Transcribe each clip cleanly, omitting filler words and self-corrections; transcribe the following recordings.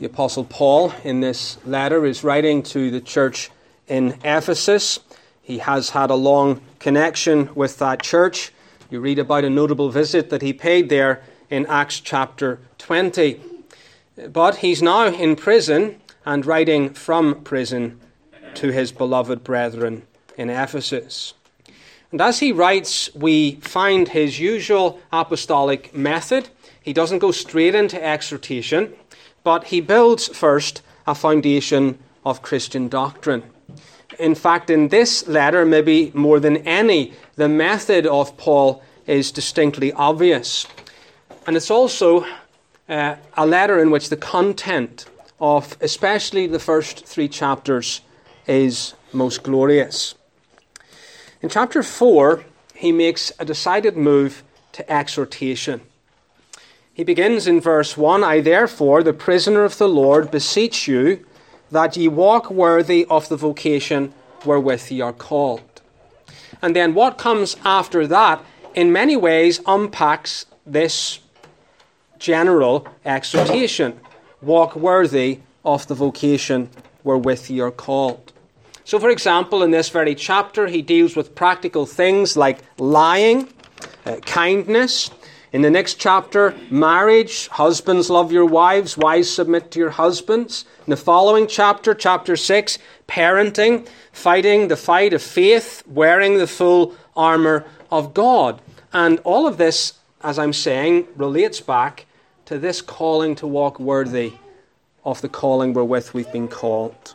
The Apostle Paul, in this letter, is writing to the church in Ephesus. He has had a long connection with that church. You read about a notable visit that he paid there in Acts chapter 20. But he's now in prison and writing from prison to his beloved brethren in Ephesus. And as he writes, we find his usual apostolic method. He doesn't go straight into exhortation, but he builds first a foundation of Christian doctrine. In fact, in this letter, maybe more than any, the method of Paul is distinctly obvious. And it's also a letter in which the content of especially the first 3 chapters is most glorious. In chapter 4, he makes a decided move to exhortation. He begins in verse 1, I therefore, the prisoner of the Lord, beseech you that ye walk worthy of the vocation wherewith ye are called. And then what comes after that, in many ways, unpacks this general exhortation. Walk worthy of the vocation wherewith ye are called. So, for example, in this very chapter, he deals with practical things like lying, kindness. In the next chapter, marriage, husbands love your wives, wives submit to your husbands. In the following chapter, chapter 6, parenting, fighting the fight of faith, wearing the full armour of God. And all of this, as I'm saying, relates back to this calling to walk worthy of the calling wherewith we've been called.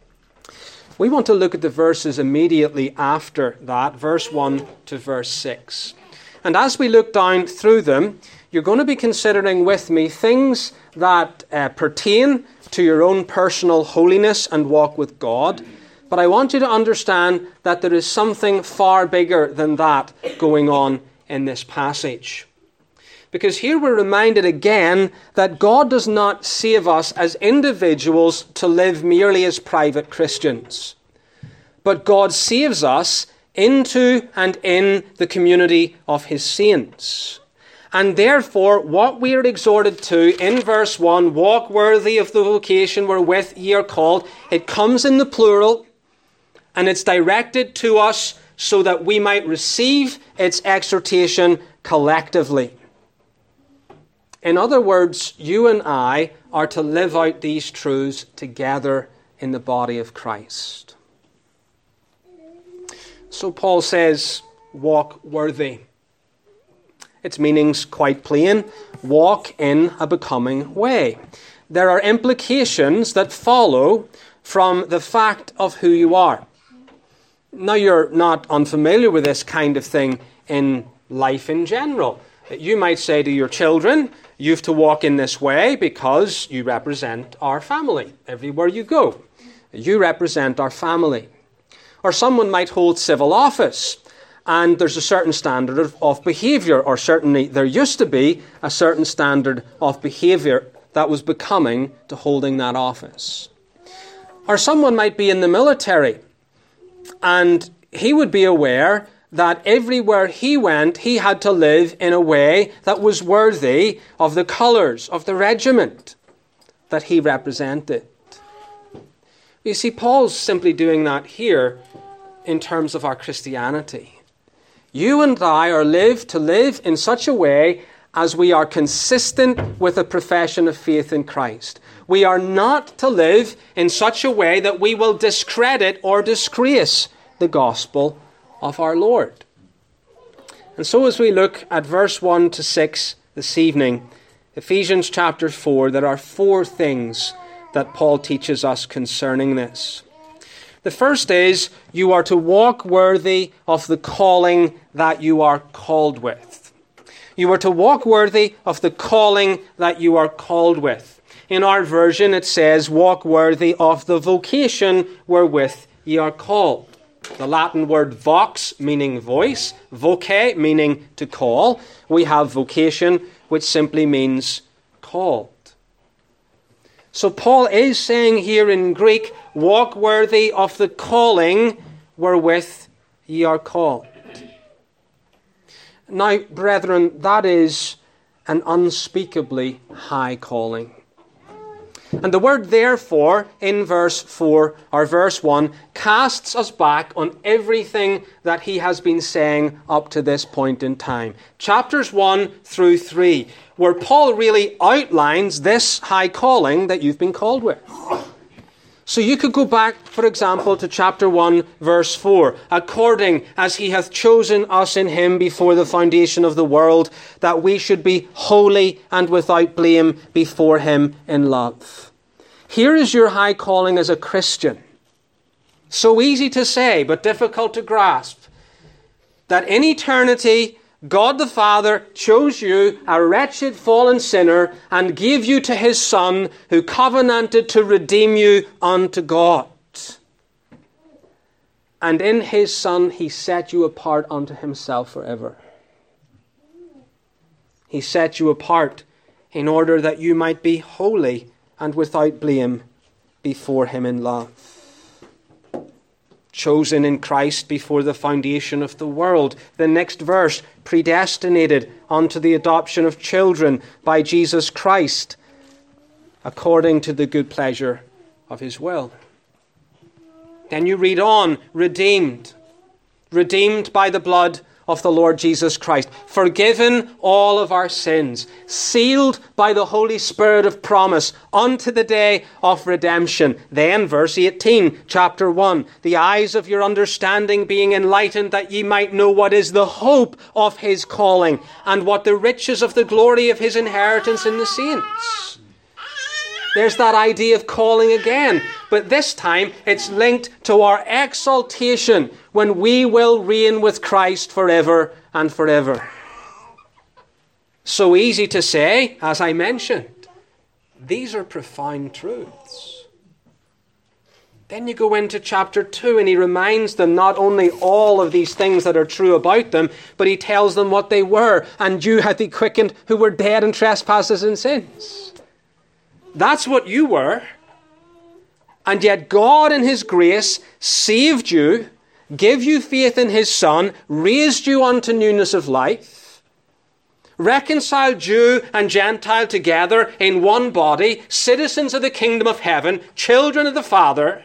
We want to look at the verses immediately after that, verse 1 to verse 6. And as we look down through them, you're going to be considering with me things that pertain to your own personal holiness and walk with God. But I want you to understand that there is something far bigger than that going on in this passage. Because here we're reminded again that God does not save us as individuals to live merely as private Christians. But God saves us into and in the community of his saints. And therefore, what we are exhorted to in verse 1, walk worthy of the vocation wherewith ye are called, it comes in the plural, and it's directed to us so that we might receive its exhortation collectively. In other words, you and I are to live out these truths together in the body of Christ. So Paul says, walk worthy. Its meaning's quite plain. Walk in a becoming way. There are implications that follow from the fact of who you are. Now, you're not unfamiliar with this kind of thing in life in general. You might say to your children, you have to walk in this way because you represent our family. Everywhere you go, you represent our family. Or someone might hold civil office, and there's a certain standard of behaviour, or certainly there used to be a certain standard of behaviour that was becoming to holding that office. Or someone might be in the military, and he would be aware that everywhere he went, he had to live in a way that was worthy of the colours of the regiment that he represented. You see, Paul's simply doing that here in terms of our Christianity. You and I are to live in such a way as we are consistent with a profession of faith in Christ. We are not to live in such a way that we will discredit or disgrace the gospel of our Lord. And so as we look at verse 1 to 6 this evening, Ephesians chapter 4, there are 4 things that Paul teaches us concerning this. The first is, you are to walk worthy of the calling that you are called with. You are to walk worthy of the calling that you are called with. In our version it says, walk worthy of the vocation wherewith ye are called. The Latin word vox, meaning voice, voce, meaning to call. We have vocation, which simply means called. So Paul is saying here in Greek, walk worthy of the calling wherewith ye are called. Now, brethren, that is an unspeakably high calling. And the word therefore in verse 4 or verse 1 casts us back on everything that he has been saying up to this point in time. Chapters 1 through 3, where Paul really outlines this high calling that you've been called with. So you could go back, for example, to chapter 1, verse 4. According as he hath chosen us in him before the foundation of the world, that we should be holy and without blame before him in love. Here is your high calling as a Christian. So easy to say, but difficult to grasp. That in eternity, God the Father chose you, a wretched fallen sinner, and gave you to his Son, who covenanted to redeem you unto God. And in his Son he set you apart unto himself forever. He set you apart in order that you might be holy and without blame before him in love. Chosen in Christ before the foundation of the world. The next verse, predestinated unto the adoption of children by Jesus Christ, according to the good pleasure of his will. Then you read on, redeemed. Redeemed by the blood of the Lord Jesus Christ. Forgiven all of our sins. Sealed by the Holy Spirit of promise unto the day of redemption. Then, verse 18, chapter 1. The eyes of your understanding being enlightened, that ye might know what is the hope of his calling, and what the riches of the glory of his inheritance in the saints. There's that idea of calling again. But this time it's linked to our exaltation when we will reign with Christ forever and forever. So easy to say, as I mentioned. These are profound truths. Then you go into chapter 2 and he reminds them not only all of these things that are true about them, but he tells them what they were. And you hath he quickened who were dead in trespasses and sins. That's what you were. And yet God in his grace saved you, gave you faith in his Son, raised you unto newness of life, reconciled Jew and Gentile together in one body, citizens of the kingdom of heaven, children of the Father.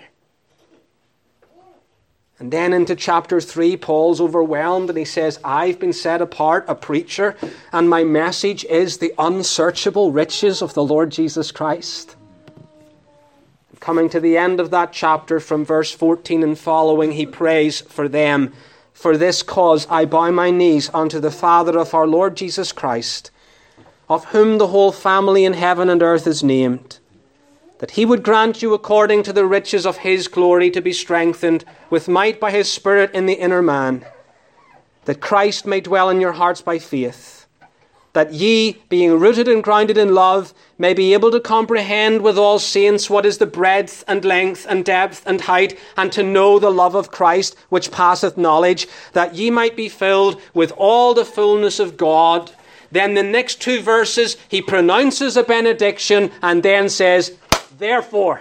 And then into chapter 3, Paul's overwhelmed and he says, I've been set apart, a preacher, and my message is the unsearchable riches of the Lord Jesus Christ. Coming to the end of that chapter from verse 14 and following, he prays for them. For this cause I bow my knees unto the Father of our Lord Jesus Christ, of whom the whole family in heaven and earth is named, that he would grant you according to the riches of his glory to be strengthened with might by his Spirit in the inner man, that Christ may dwell in your hearts by faith, that ye, being rooted and grounded in love, may be able to comprehend with all saints what is the breadth and length and depth and height, and to know the love of Christ, which passeth knowledge, that ye might be filled with all the fullness of God. Then the next two verses, he pronounces a benediction and then says, Therefore,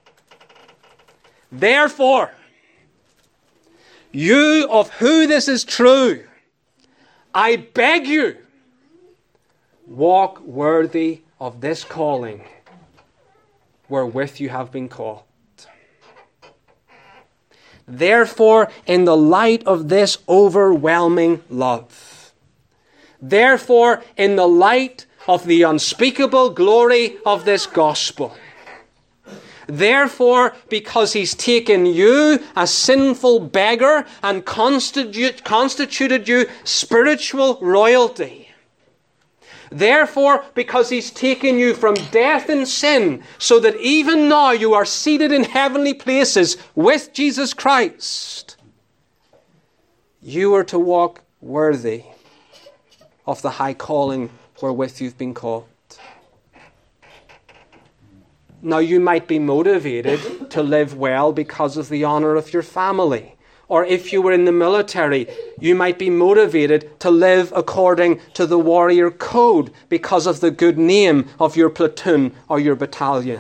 you of who this is true, I beg you, walk worthy of this calling wherewith you have been called. Therefore, in the light of this overwhelming love, therefore, in the light of the unspeakable glory of this gospel, therefore, because he's taken you, a sinful beggar, and constituted you spiritual royalty, therefore, because he's taken you from death and sin, so that even now you are seated in heavenly places with Jesus Christ, you are to walk worthy of the high calling wherewith you've been called. Now, you might be motivated to live well because of the honor of your family. Or if you were in the military, you might be motivated to live according to the warrior code because of the good name of your platoon or your battalion.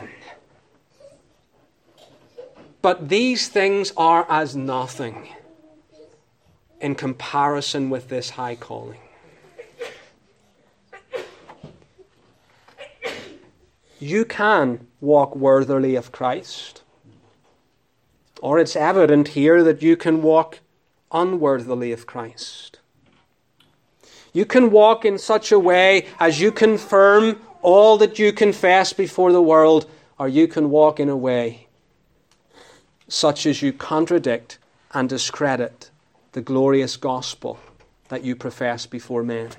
But these things are as nothing in comparison with this high calling. you can walk worthily of Christ. Or it's evident here that you can walk unworthily of Christ. You can walk in such a way as you confirm all that you confess before the world, or you can walk in a way such as you contradict and discredit the glorious gospel that you profess before men.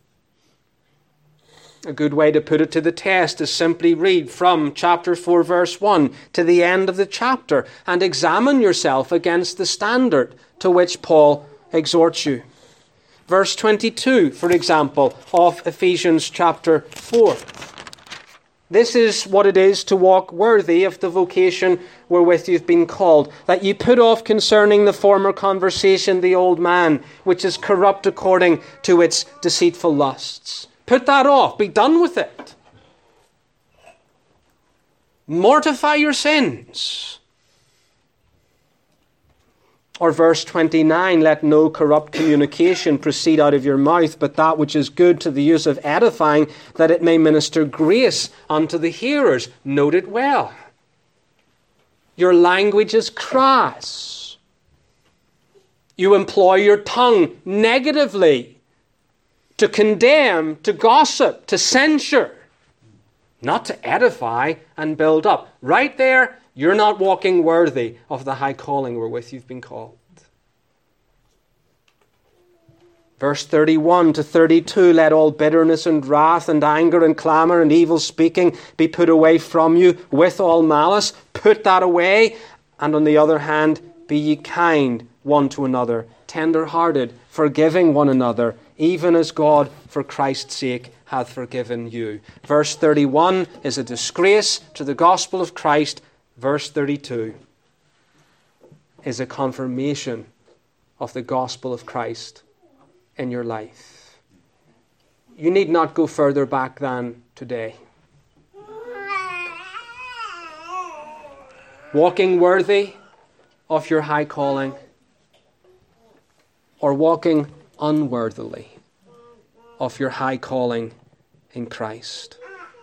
A good way to put it to the test is simply read from chapter 4, verse 1 to the end of the chapter and examine yourself against the standard to which Paul exhorts you. Verse 22, for example, of Ephesians chapter 4. This is what it is to walk worthy of the vocation wherewith you've been called, that you put off concerning the former conversation the old man, which is corrupt according to its deceitful lusts. Put that off. Be done with it. Mortify your sins. Or verse 29, let no corrupt communication proceed out of your mouth, but that which is good to the use of edifying, that it may minister grace unto the hearers. Note it well. Your language is crass. You employ your tongue negatively to condemn, to gossip, to censure, not to edify and build up. Right there, you're not walking worthy of the high calling wherewith you've been called. Verse 31 to 32, let all bitterness and wrath and anger and clamour and evil speaking be put away from you with all malice. Put that away. And on the other hand, be ye kind one to another, tender-hearted, forgiving one another, even as God, for Christ's sake, hath forgiven you. Verse 31 is a disgrace to the gospel of Christ. Verse 32 is a confirmation of the gospel of Christ in your life. You need not go further back than today. Walking worthy of your high calling, or walking unworthily of your high calling in Christ.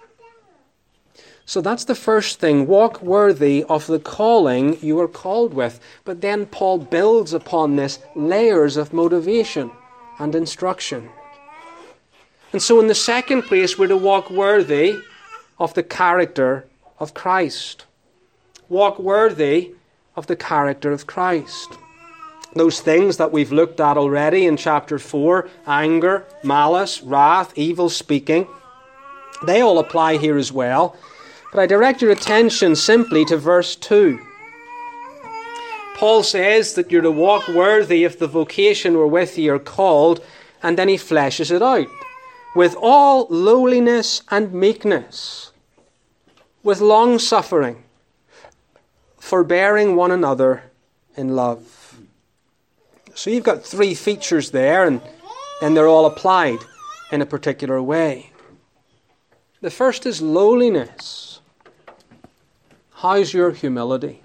So that's the first thing. Walk worthy of the calling you are called with. But then Paul builds upon this layers of motivation and instruction. And so in the second place, we're to walk worthy of the character of Christ. Walk worthy of the character of Christ. Those things that we've looked at already in chapter 4, anger, malice, wrath, evil speaking, they all apply here as well. But I direct your attention simply to verse 2. Paul says that you're to walk worthy of the vocation wherewith ye are called, and then he fleshes it out. With all lowliness and meekness, with long suffering, forbearing one another in love. So you've got three features there, and they're all applied in a particular way. The first is lowliness. How's your humility?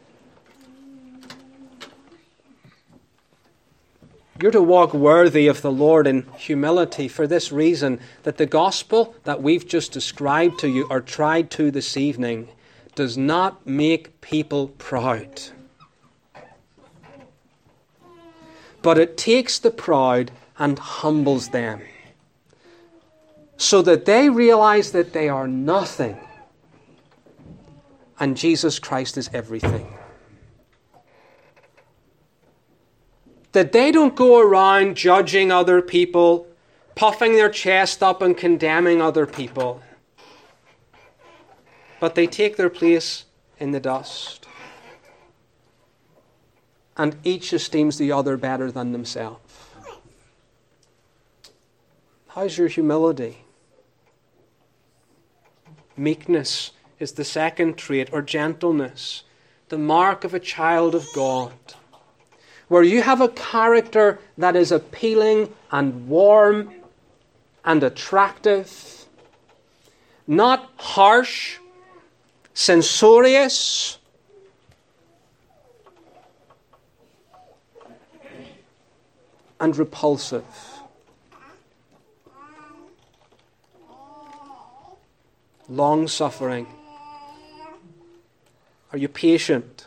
You're to walk worthy of the Lord in humility for this reason, that the gospel that we've just described to you or tried to this evening does not make people proud. But it takes the proud and humbles them, so that they realize that they are nothing and Jesus Christ is everything. That they don't go around judging other people, puffing their chest up and condemning other people, but they take their place in the dust. And each esteems the other better than themselves. How's your humility? Meekness is the second trait, or gentleness, the mark of a child of God. Where you have a character that is appealing and warm and attractive, not harsh, censorious, and repulsive. long-suffering? Are you patient?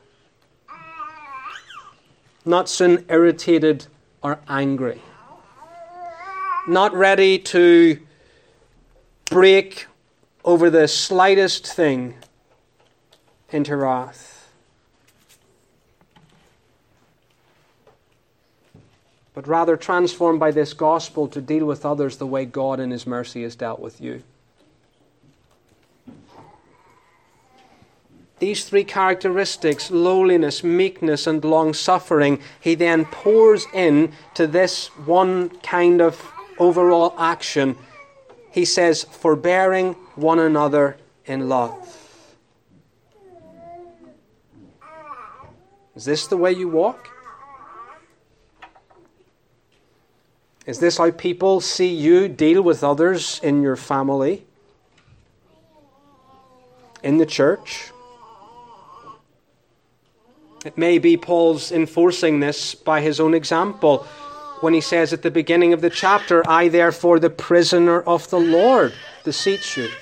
Not soon irritated or angry? Not ready to break over the slightest thing into wrath? But rather transformed by this gospel to deal with others the way God in His mercy has dealt with you. These three characteristics, lowliness, meekness, and long-suffering, He then pours in to this one kind of overall action. He says, forbearing one another in love. Is this the way you walk? Is this how people see you deal with others in your family? In the church? It may be Paul's enforcing this by his own example when he says at the beginning of the chapter, I therefore, the prisoner of the Lord, beseech you.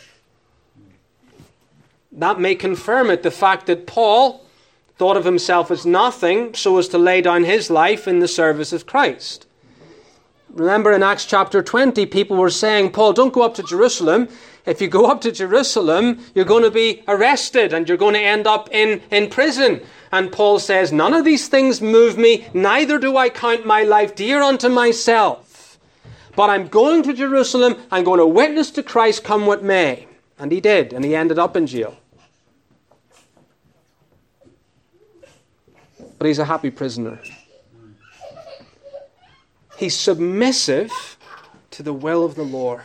That may confirm it, the fact that Paul thought of himself as nothing so as to lay down his life in the service of Christ. Remember in Acts chapter 20, people were saying, Paul, don't go up to Jerusalem. If you go up to Jerusalem, you're going to be arrested and you're going to end up in prison. And Paul says, none of these things move me, neither do I count my life dear unto myself. But I'm going to Jerusalem, I'm going to witness to Christ come what may. And he did, and he ended up in jail. But he's a happy prisoner. He's submissive to the will of the Lord.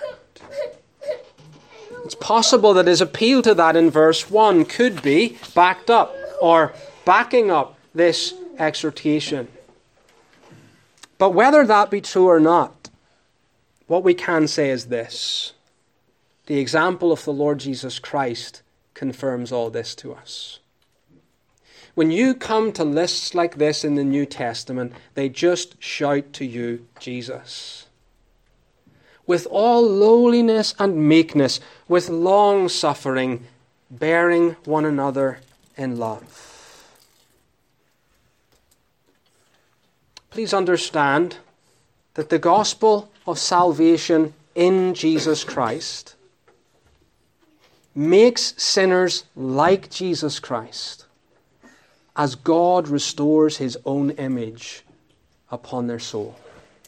It's possible that his appeal to that in verse 1 could be backed up or backing up this exhortation. But whether that be true or not, what we can say is this. The example of the Lord Jesus Christ confirms all this to us. When you come to lists like this in the New Testament, they just shout to you, Jesus. With all lowliness and meekness, with long suffering, bearing one another in love. Please understand that the gospel of salvation in Jesus Christ makes sinners like Jesus Christ as God restores His own image upon their soul.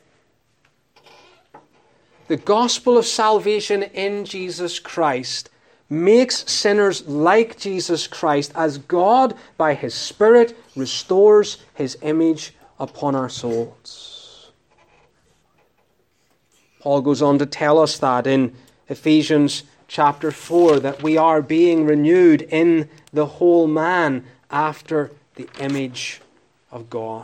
The gospel of salvation in Jesus Christ makes sinners like Jesus Christ as God, by His Spirit, restores His image upon our souls. Paul goes on to tell us that in Ephesians chapter 4, that we are being renewed in the whole man after the image of God.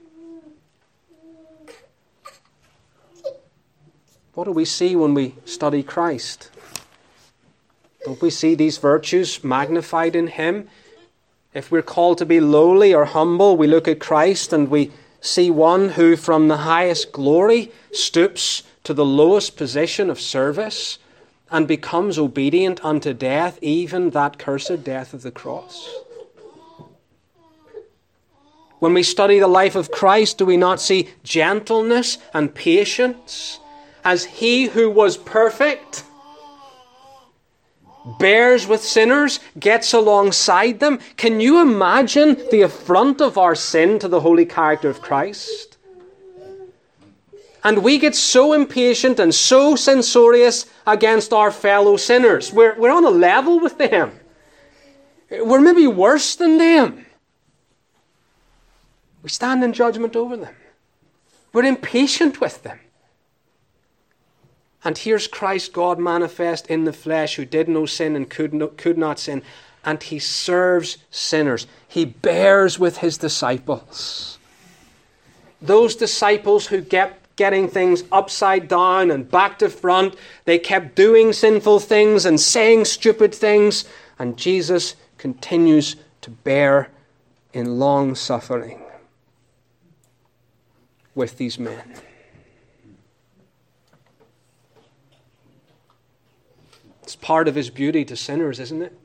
What do we see when we study Christ? Don't we see these virtues magnified in Him? If we're called to be lowly or humble, we look at Christ and we see one who from the highest glory stoops to the lowest position of service and becomes obedient unto death, even that cursed death of the cross. When we study the life of Christ, do we not see gentleness and patience as He who was perfect bears with sinners, gets alongside them? Can you imagine the affront of our sin to the holy character of Christ? And we get so impatient and so censorious against our fellow sinners. We're on a level with them. We're maybe worse than them. We stand in judgment over them. We're impatient with them. And here's Christ, God manifest in the flesh, who did no sin and could not sin. And He serves sinners. He bears with His disciples. Those disciples who kept getting things upside down and back to front. They kept doing sinful things and saying stupid things. And Jesus continues to bear in long suffering with these men. It's part of his beauty to sinners, isn't it?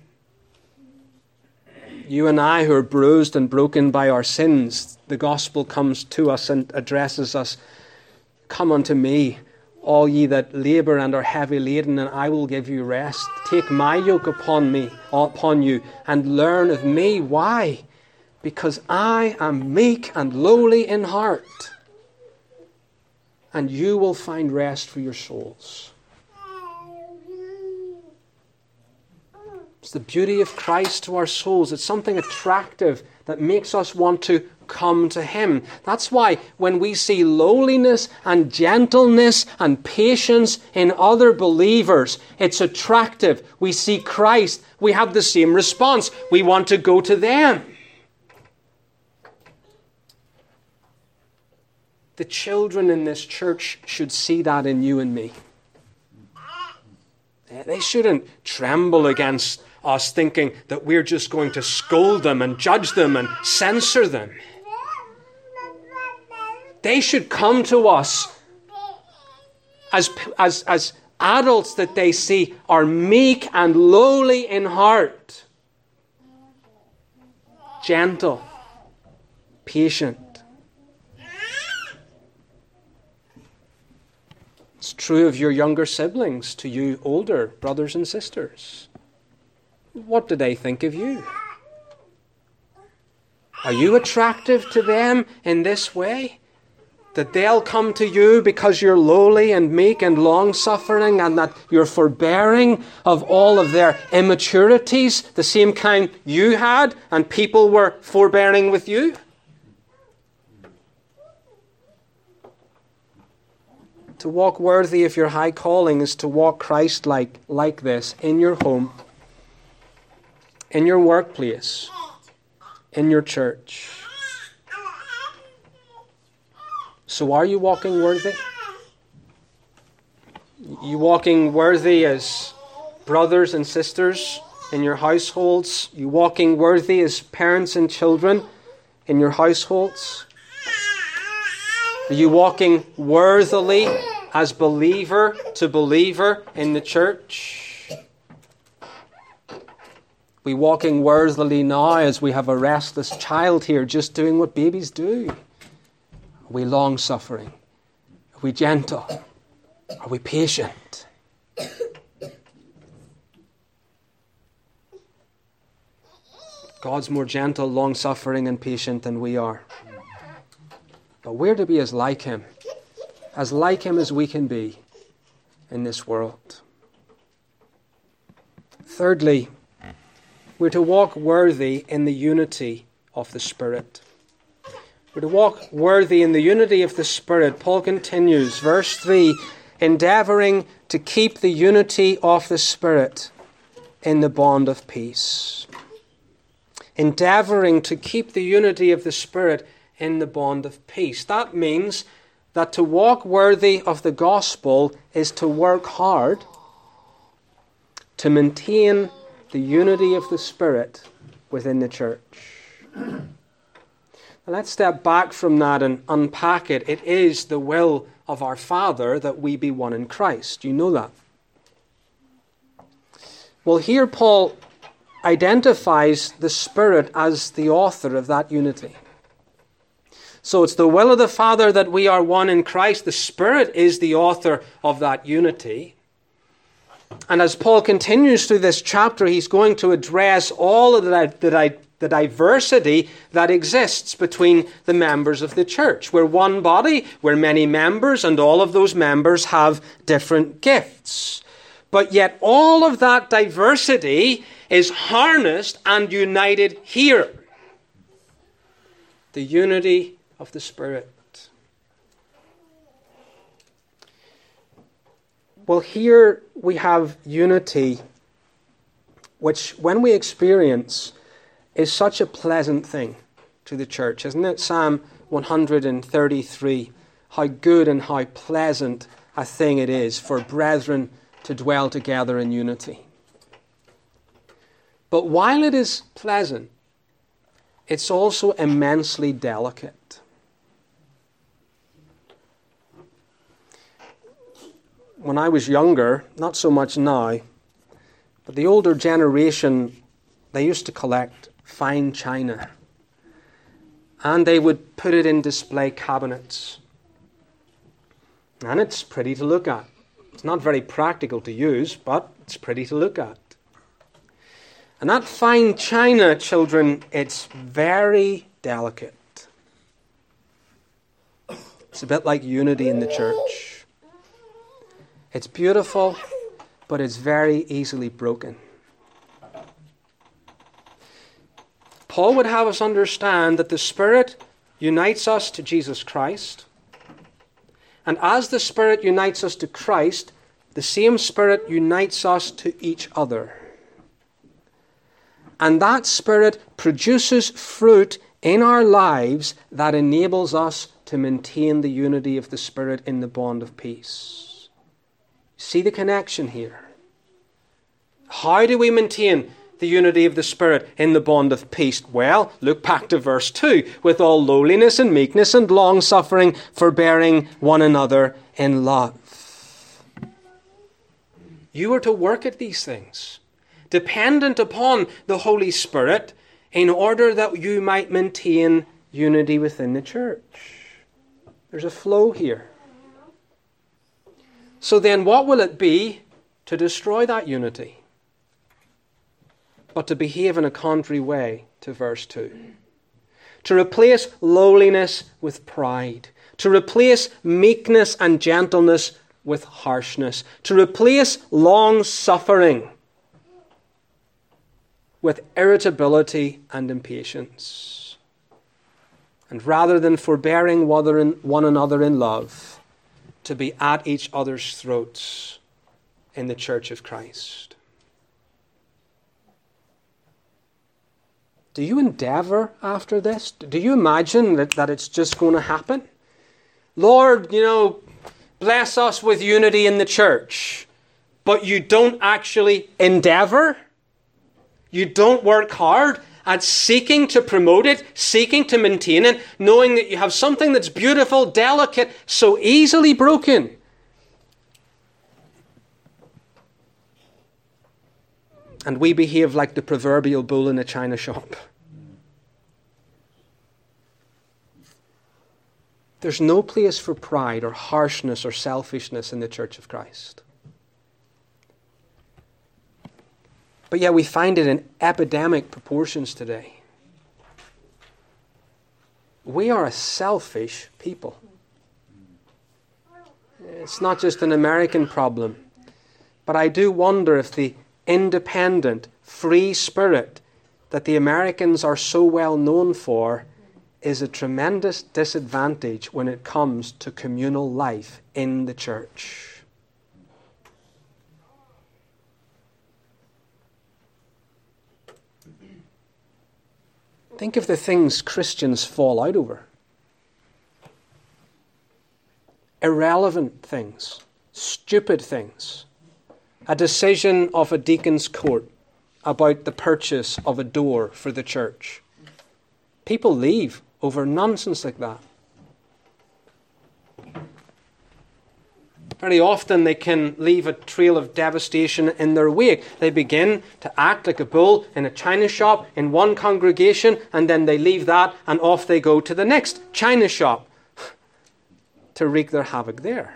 You and I who are bruised and broken by our sins, the gospel comes to us and addresses us. Come unto me, all ye that labour and are heavy laden, and I will give you rest. Take my yoke upon you, and learn of me. Why? Because I am meek and lowly in heart, and you will find rest for your souls. It's the beauty of Christ to our souls. It's something attractive that makes us want to come to him. That's why when we see lowliness and gentleness and patience in other believers, it's attractive. We see Christ, we have the same response. We want to go to them. The children in this church should see that in you and me. They shouldn't tremble against us thinking that we're just going to scold them and judge them and censor them. They should come to us as adults that they see are meek and lowly in heart, gentle, patient. It's true of your younger siblings to you older brothers and sisters. What do they think of you? Are you attractive to them in this way? That they'll come to you because you're lowly and meek and long-suffering, and that you're forbearing of all of their immaturities, the same kind you had, and people were forbearing with you? To walk worthy of your high calling is to walk Christ-like, like this, in your home, in your workplace, in your church. So are you walking worthy? You walking worthy as brothers and sisters in your households? You walking worthy as parents and children in your households? Are you walking worthily as believer to believer in the church? We walking worthily now as we have a restless child here just doing what babies do? Are we long-suffering? Are we gentle? Are we patient? God's more gentle, long-suffering and patient than we are. But we're to be as like him as we can be in this world. Thirdly, we're to walk worthy in the unity of the Spirit. We're to walk worthy in the unity of the Spirit. Paul continues, verse 3, endeavouring to keep the unity of the Spirit in the bond of peace. Endeavouring to keep the unity of the Spirit in the bond of peace. That means that to walk worthy of the gospel is to work hard to maintain the unity of the Spirit within the church. Now let's step back from that and unpack it. It is the will of our Father that we be one in Christ. You know that. Well, here Paul identifies the Spirit as the author of that unity. So it's the will of the Father that we are one in Christ. The Spirit is the author of that unity. And as Paul continues through this chapter, he's going to address all of the diversity that exists between the members of the church. We're one body, we're many members, and all of those members have different gifts. But yet all of that diversity is harnessed and united here. The unity of the Spirit. Well, here we have unity, which when we experience is such a pleasant thing to the church, isn't it? Psalm 133, how good and how pleasant a thing it is for brethren to dwell together in unity. But while it is pleasant, it's also immensely delicate. when I was younger, not so much now, but the older generation, they used to collect fine china. And they would put it in display cabinets. And it's pretty to look at. It's not very practical to use, but it's pretty to look at. And that fine china, children, it's very delicate. It's a bit like unity in the church. It's beautiful, but it's very easily broken. Paul would have us understand that the Spirit unites us to Jesus Christ. And as the Spirit unites us to Christ, the same Spirit unites us to each other. And that Spirit produces fruit in our lives that enables us to maintain the unity of the Spirit in the bond of peace. See the connection here? How do we maintain the unity of the Spirit in the bond of peace? Well, look back to verse 2. With all lowliness and meekness and long-suffering, forbearing one another in love. You are to work at these things, dependent upon the Holy Spirit, in order that you might maintain unity within the church. There's a flow here. So then what will it be to destroy that unity? But to behave in a contrary way to verse 2. To replace lowliness with pride. To replace meekness and gentleness with harshness. To replace long-suffering with irritability and impatience. And rather than forbearing one another in love, to be at each other's throats in the church of Christ. Do you endeavor after this? Do you imagine that it's just going to happen? Lord, bless us with unity in the church. But you don't actually endeavor? You don't work hard at seeking to promote it, seeking to maintain it, knowing that you have something that's beautiful, delicate, so easily broken. And we behave like the proverbial bull in a china shop. There's no place for pride or harshness or selfishness in the Church of Christ. But yet we find it in epidemic proportions today. We are a selfish people. It's not just an American problem. But I do wonder if the independent, free spirit that the Americans are so well known for is a tremendous disadvantage when it comes to communal life in the church. Think of the things Christians fall out over. Irrelevant things, stupid things. A decision of a deacon's court about the purchase of a door for the church. People leave over nonsense like that. Very often they can leave a trail of devastation in their wake. They begin to act like a bull in a china shop in one congregation, and then they leave that and off they go to the next china shop to wreak their havoc there.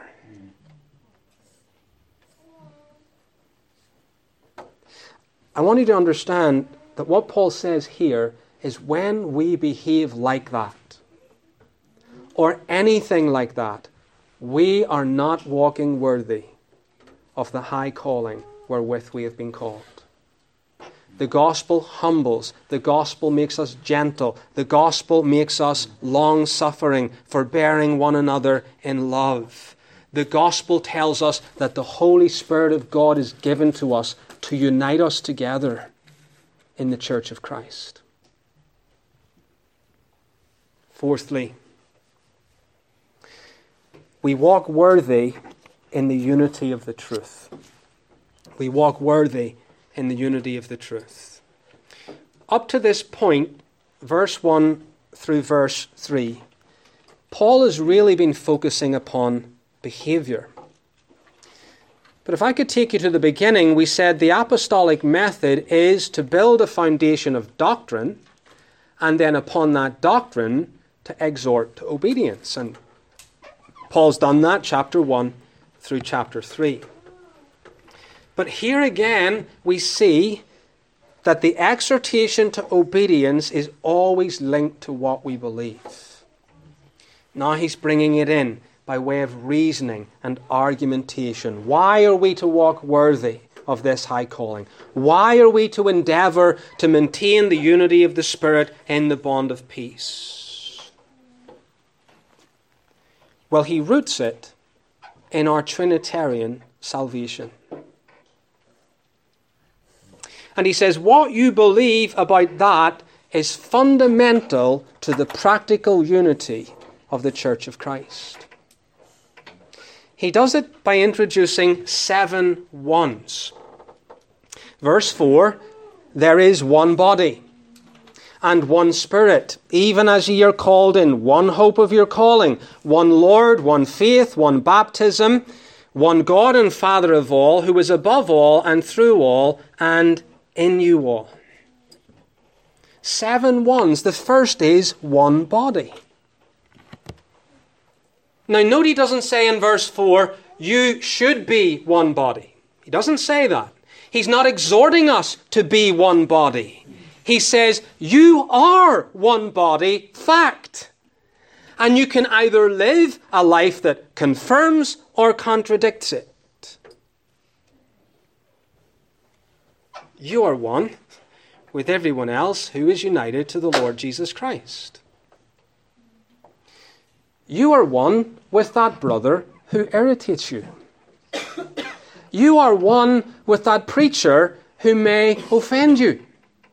I want you to understand that what Paul says here is when we behave like that, or anything like that, we are not walking worthy of the high calling wherewith we have been called. The gospel humbles. The gospel makes us gentle. The gospel makes us long-suffering, forbearing one another in love. The gospel tells us that the Holy Spirit of God is given to us to unite us together in the church of Christ. Fourthly, we walk worthy in the unity of the truth. We walk worthy in the unity of the truth. Up to this point, verse 1 through verse 3, Paul has really been focusing upon behavior. But if I could take you to the beginning, we said the apostolic method is to build a foundation of doctrine, and then upon that doctrine to exhort to obedience. And Paul's done that, chapter 1 through chapter 3. But here again, we see that the exhortation to obedience is always linked to what we believe. Now he's bringing it in by way of reasoning and argumentation. Why are we to walk worthy of this high calling? Why are we to endeavour to maintain the unity of the Spirit in the bond of peace? Well, he roots it in our Trinitarian salvation. And he says, what you believe about that is fundamental to the practical unity of the Church of Christ. He does it by introducing 7 ones. Verse 4, there is one body and one Spirit, even as ye are called in one hope of your calling, one Lord, one faith, one baptism, one God and Father of all, who is above all and through all and in you all. 7 ones. The first is one body. Now note he doesn't say in verse 4, you should be one body. He doesn't say that. He's not exhorting us to be one body. He says, you are one body, fact. And you can either live a life that confirms or contradicts it. You are one with everyone else who is united to the Lord Jesus Christ. You are one with that brother who irritates you. You are one with that preacher who may offend you.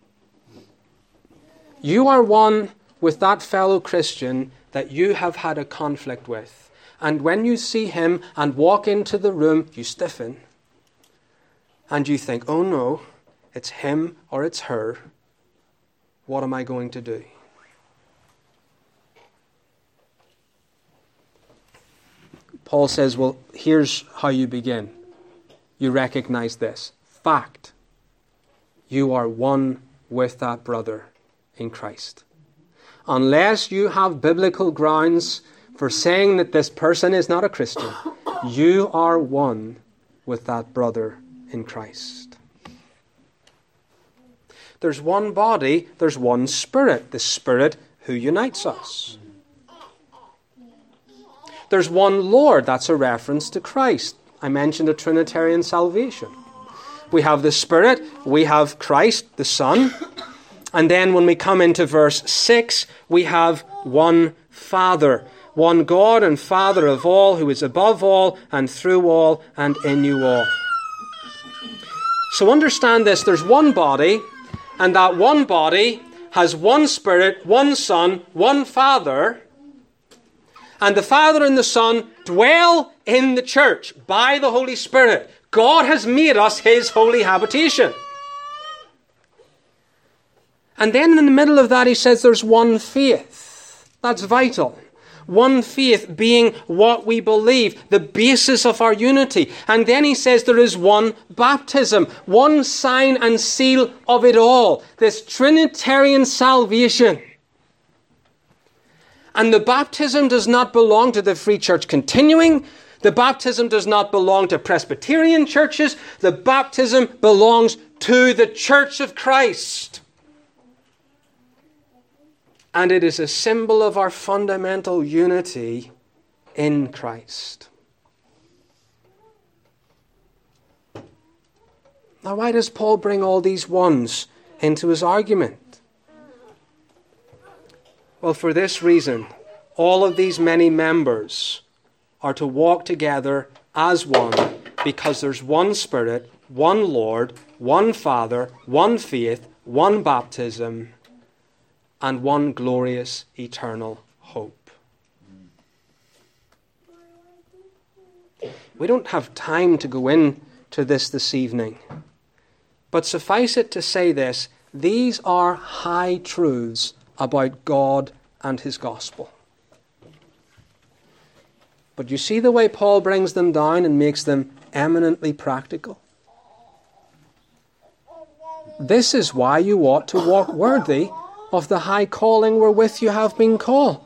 You are one with that fellow Christian that you have had a conflict with. And when you see him and walk into the room, you stiffen. And you think, oh no, it's him or it's her. What am I going to do? Paul says, well, here's how you begin. You recognize this. Fact. You are one with that brother in Christ. Unless you have biblical grounds for saying that this person is not a Christian, you are one with that brother in Christ. There's one body, there's one Spirit, the Spirit who unites us. There's one Lord, that's a reference to Christ. I mentioned a Trinitarian salvation. We have the Spirit, we have Christ, the Son, and then when we come into verse 6, we have one Father, one God and Father of all, who is above all and through all and in you all. So understand this, there's one body, and that one body has one Spirit, one Son, one Father, and the Father and the Son dwell in the church by the Holy Spirit. God has made us his holy habitation. And then in the middle of that he says there's one faith. That's vital. One faith being what we believe, the basis of our unity. And then he says there is one baptism, one sign and seal of it all. This Trinitarian salvation. And the baptism does not belong to the Free Church Continuing. The baptism does not belong to Presbyterian churches. The baptism belongs to the Church of Christ. And it is a symbol of our fundamental unity in Christ. Now, why does Paul bring all these ones into his argument? Well, for this reason, all of these many members are to walk together as one because there's one Spirit, one Lord, one Father, one faith, one baptism, and one glorious eternal hope. We don't have time to go into this evening, but suffice it to say this, these are high truths about God and his gospel. But you see the way Paul brings them down and makes them eminently practical. This is why you ought to walk worthy of the high calling wherewith you have been called.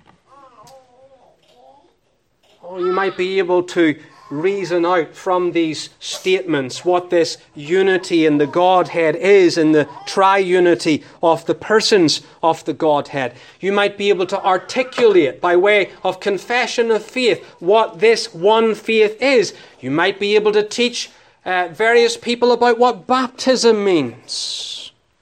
Oh, you might be able to reason out from these statements what this unity in the Godhead is, in the triunity of the persons of the Godhead. You might be able to articulate by way of confession of faith what this one faith is. You might be able to teach various people about what baptism means.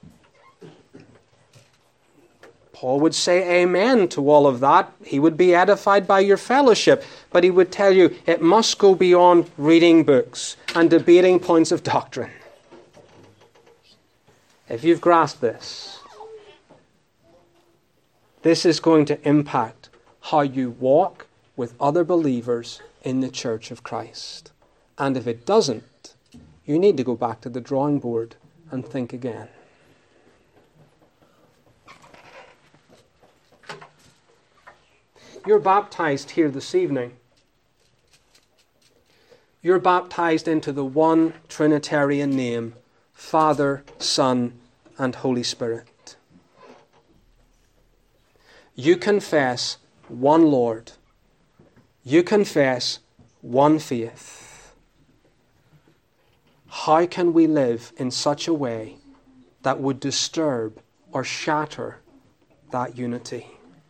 Paul would say amen to all of that. He would be edified by your fellowship. But he would tell you it must go beyond reading books and debating points of doctrine. If you've grasped this, this is going to impact how you walk with other believers in the church of Christ. And if it doesn't, you need to go back to the drawing board and think again. You're baptized here this evening. You're baptized into the one Trinitarian name, Father, Son, and Holy Spirit. You confess one Lord. You confess one faith. How can we live in such a way that would disturb or shatter that unity?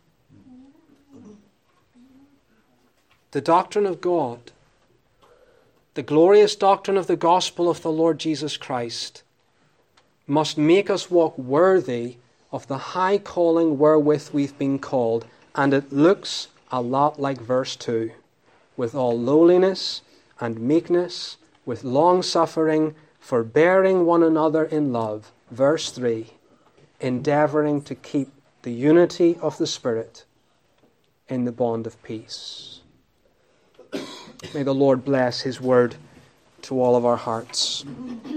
The doctrine of God, the glorious doctrine of the gospel of the Lord Jesus Christ, must make us walk worthy of the high calling wherewith we've been called. And it looks a lot like verse 2. With all lowliness and meekness, with long suffering, forbearing one another in love. Verse 3. Endeavoring to keep the unity of the Spirit in the bond of peace. May the Lord bless His word to all of our hearts.